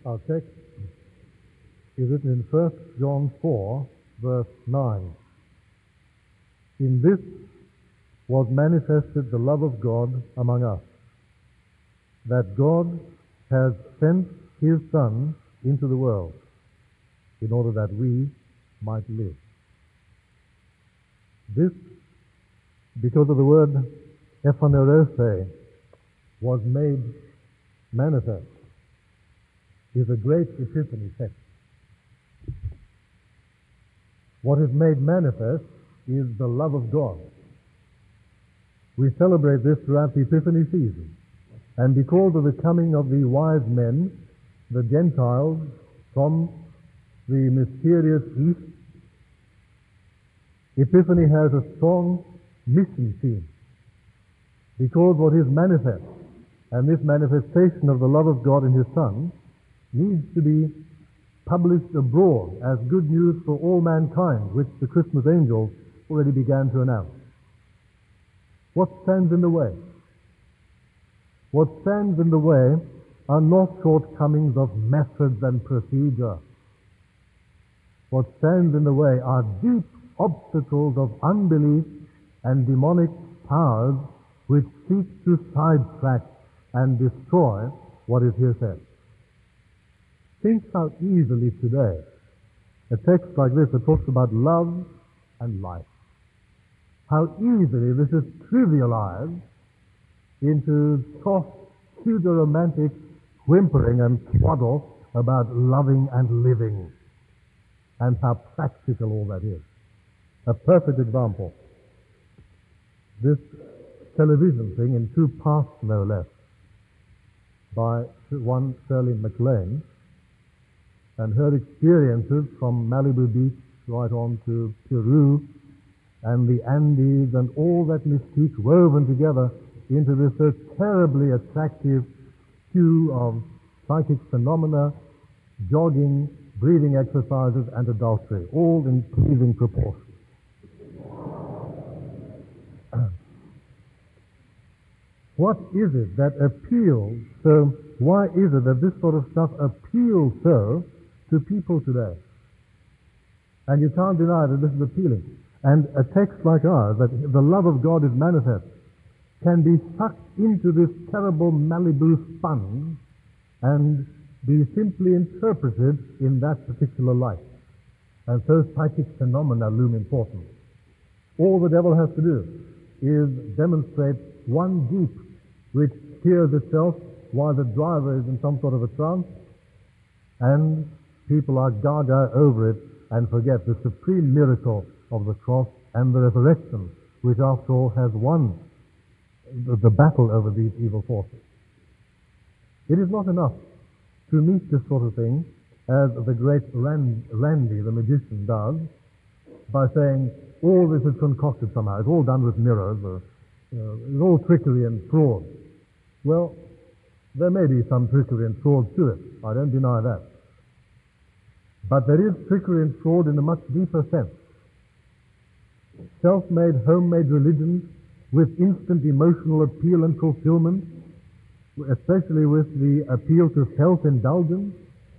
Our text is written in 1 John 4, verse 9. In this was manifested the love of God among us, that God has sent his Son into the world in order that we might live. This, because of the word ephanerose, was made manifest, is a great epiphany text. What is made manifest is the love of God. We celebrate this throughout the Epiphany season. And because of the coming of the wise men, the Gentiles from the mysterious East, Epiphany has a strong mission theme. Because what is manifest, and this manifestation of the love of God in his Son, needs to be published abroad as good news for all mankind, which the Christmas angels already began to announce. What stands in the way? What stands in the way are not shortcomings of methods and procedure. What stands in the way are deep obstacles of unbelief and demonic powers which seek to sidetrack and destroy what is here said. Think how easily today a text like this that talks about love and life, how easily this is trivialized into soft, pseudo-romantic whimpering and twaddle about loving and living, and how practical all that is. A perfect example. This television thing in two parts, no less, by one Shirley MacLaine, and her experiences from Malibu Beach right on to Peru and the Andes and all that mystique woven together into this so terribly attractive stew of psychic phenomena, jogging, breathing exercises, and adultery, all in pleasing proportion. What is it that appeals so? Why is it that this sort of stuff appeals so to people today? And you can't deny that this is appealing. And a text like ours, that the love of God is manifest, can be sucked into this terrible Malibu sponge and be simply interpreted in that particular light. And so psychic phenomena loom important. All the devil has to do is demonstrate one jeep which steers itself while the driver is in some sort of a trance, and people are gaga over it and forget the supreme miracle of the cross and the resurrection, which after all has won the battle over these evil forces. It is not enough to meet this sort of thing as the great Randy, the magician, does, by saying, all this is concocted somehow, it's all done with mirrors, it's all trickery and fraud. Well, there may be some trickery and fraud to it, I don't deny that. But there is trickery and fraud in a much deeper sense. Self-made, homemade religions with instant emotional appeal and fulfillment, especially with the appeal to self-indulgence.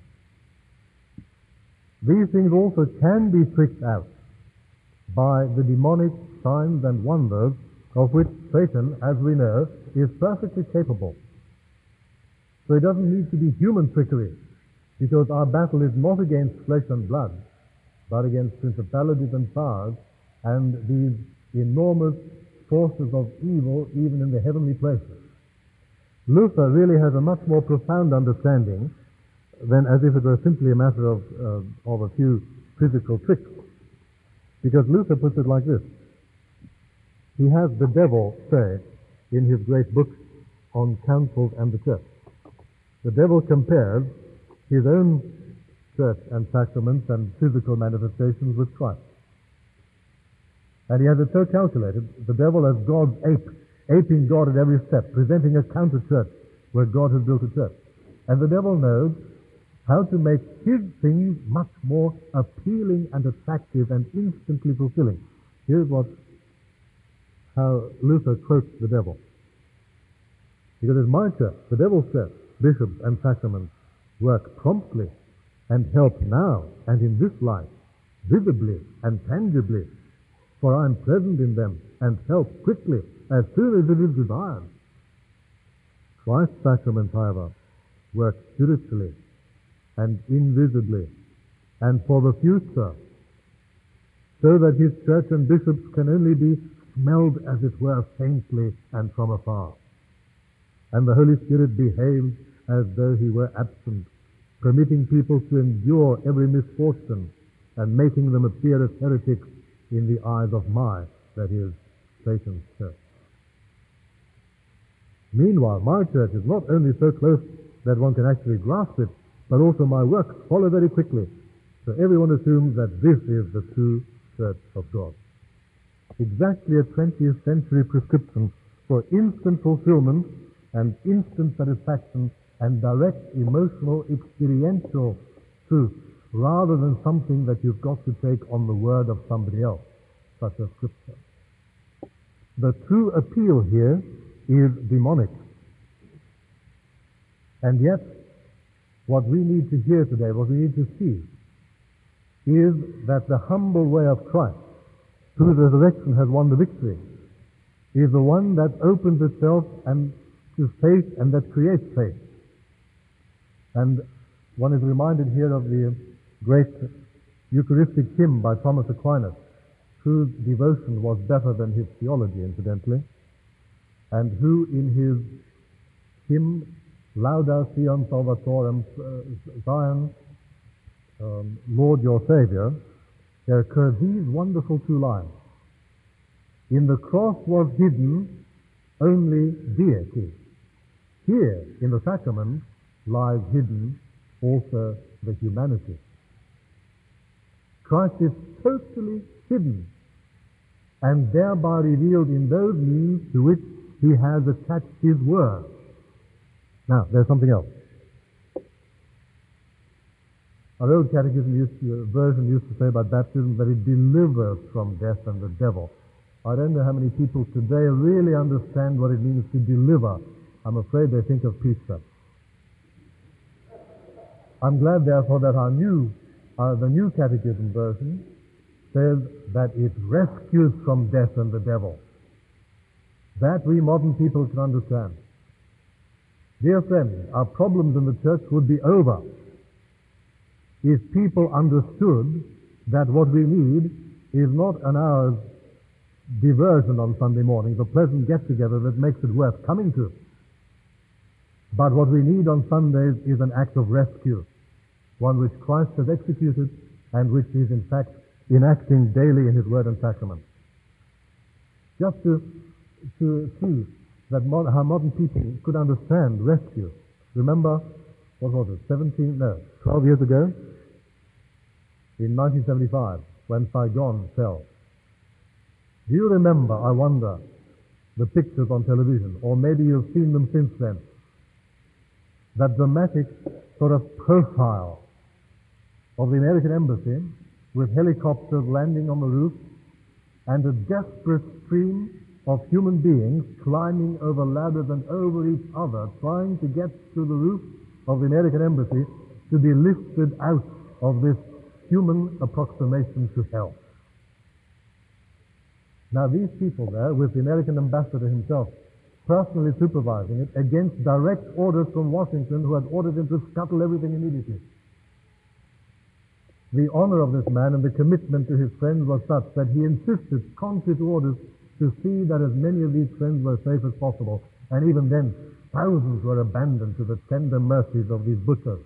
These things also can be tricked out by the demonic signs and wonders of which Satan, as we know, is perfectly capable. So it doesn't need to be human trickery, because our battle is not against flesh and blood, but against principalities and powers and these enormous forces of evil even in the heavenly places. Luther really has a much more profound understanding than as if it were simply a matter of a few physical tricks. Because Luther puts it like this. He has the devil say in his great book on councils and the church. The devil compares his own church and sacraments and physical manifestations with Christ. And he has it so calculated, the devil as God's ape, aping God at every step, presenting a counter-church where God has built a church. And the devil knows how to make his things much more appealing and attractive and instantly fulfilling. Here's how Luther quotes the devil. Because it's my church, the devil's church, bishops and sacraments, work promptly and help now and in this life, visibly and tangibly, for I am present in them and help quickly as soon as it is desired. Christ's sacrament, however, works spiritually and invisibly and for the future, so that his church and bishops can only be smelled, as it were, faintly and from afar. And the Holy Spirit behaves as though he were absent, permitting people to endure every misfortune and making them appear as heretics in the eyes of that is, Satan's church. Meanwhile, my church is not only so close that one can actually grasp it, but also my works follow very quickly. So everyone assumes that this is the true church of God. Exactly a 20th century prescription for instant fulfillment and instant satisfaction and direct emotional experiential truth, rather than something that you've got to take on the word of somebody else, such as Scripture. The true appeal here is demonic. And yet, what we need to hear today, what we need to see, is that the humble way of Christ, through the resurrection, has won the victory, is the one that opens itself and to faith and that creates faith. And one is reminded here of the great Eucharistic hymn by Thomas Aquinas, whose devotion was better than his theology, incidentally, and who in his hymn, Lauda Sion Salvatorem, Zion, Lord your Savior, there occur these wonderful two lines. In the cross was hidden only deity. Here, in the sacrament, lies hidden also the humanity. Christ is totally hidden and thereby revealed in those means to which he has attached his word. Now, there's something else. Our old catechism version used to say about baptism that it delivers from death and the devil. I don't know how many people today really understand what it means to deliver. I'm afraid they think of pizza. I'm glad, therefore, that the new catechism version says that it rescues from death and the devil. That we modern people can understand. Dear friends, our problems in the church would be over if people understood that what we need is not an hour's diversion on Sunday morning, the pleasant get-together that makes it worth coming to. But what we need on Sundays is an act of rescue, one which Christ has executed and which he is in fact enacting daily in his word and sacrament. Just to see that how modern people could understand rescue. Remember, what was it, 12 years ago, in 1975, when Saigon fell. Do you remember, I wonder, the pictures on television, or maybe you've seen them since then, that dramatic sort of profile of the American embassy with helicopters landing on the roof and a desperate stream of human beings climbing over ladders and over each other, trying to get to the roof of the American embassy to be lifted out of this human approximation to hell. Now these people there, with the American ambassador himself personally supervising it, against direct orders from Washington, who had ordered him to scuttle everything immediately. The honor of this man and the commitment to his friends was such that he insisted, contrary to orders, to see that as many of these friends were safe as possible, and even then thousands were abandoned to the tender mercies of these butchers.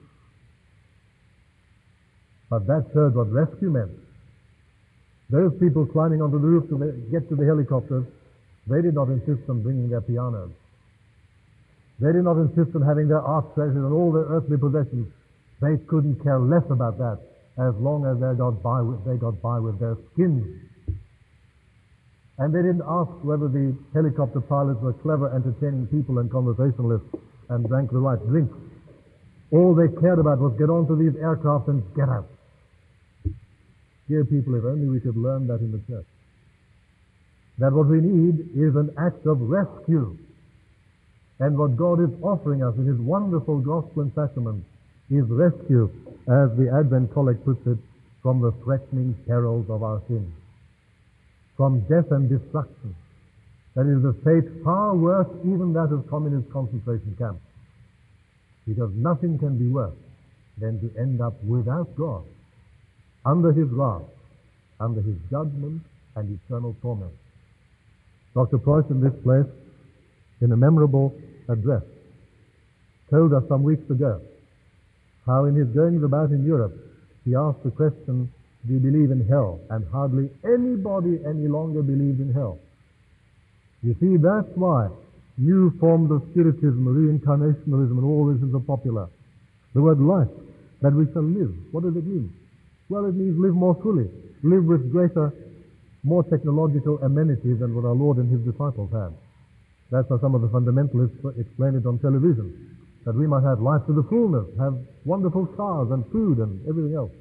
But that showed what rescue meant. Those people climbing onto the roof to get to the helicopters, they did not insist on bringing their pianos. They did not insist on having their art treasures and all their earthly possessions. They couldn't care less about that as long as they got by with their skins. And they didn't ask whether the helicopter pilots were clever, entertaining people and conversationalists and drank the right drinks. All they cared about was get onto these aircraft and get out. Dear people, if only we could learn that in the church. That what we need is an act of rescue. And what God is offering us in his wonderful gospel and sacrament is rescue, as the Advent Collect puts it, from the threatening perils of our sin, from death and destruction. That is a fate far worse even that of communist concentration camps, because nothing can be worse than to end up without God, under his wrath, under his judgment and eternal torment. Dr. Preuss in this place, in a memorable address, told us some weeks ago how in his goings about in Europe he asked the question, do you believe in hell? And hardly anybody any longer believed in hell. You see, that's why new forms of spiritism, reincarnationalism, and all this is so popular. The word life, that we shall live. What does it mean? Well, it means live more fully, live with greater, more technological amenities than what our Lord and his disciples had. That's how some of the fundamentalists explain it on television, that we might have life to the fullness, have wonderful cars and food and everything else.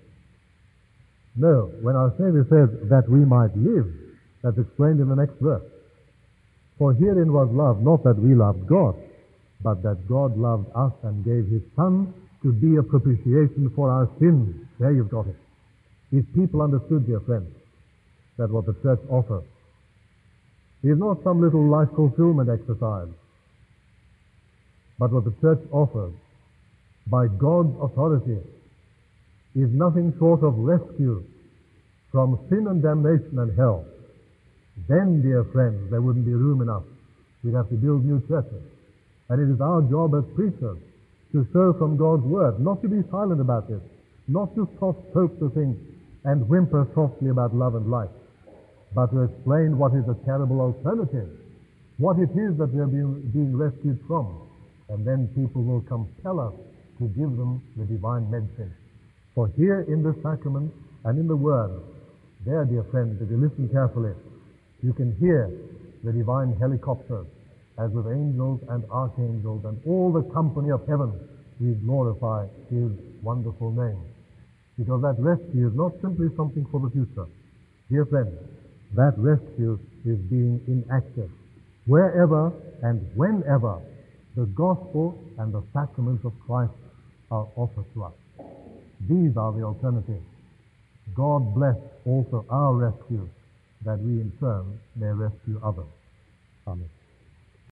No, when our Savior says that we might live, that's explained in the next verse. For herein was love, not that we loved God, but that God loved us and gave his Son to be a propitiation for our sins. There you've got it. If people understood, dear friends, that what the church offers is not some little life fulfillment exercise, but what the church offers by God's authority is nothing short of rescue from sin and damnation and hell. Then, dear friends, there wouldn't be room enough. We'd have to build new churches. And it is our job as preachers to show from God's Word, not to be silent about this, not to soft-poke the thing and whimper softly about love and life, but to explain what is a terrible alternative, what it is that we are being rescued from. And then people will compel us to give them the divine medicine. For here in the sacrament and in the Word, there, dear friends, if you listen carefully, you can hear the divine helicopters, as with angels and archangels and all the company of heaven, we glorify his wonderful name. Because that rescue is not simply something for the future. Dear friends, that rescue is being enacted wherever and whenever the gospel and the sacraments of Christ are offered to us. These are the alternatives. God bless also our rescue, that we in turn may rescue others. Amen.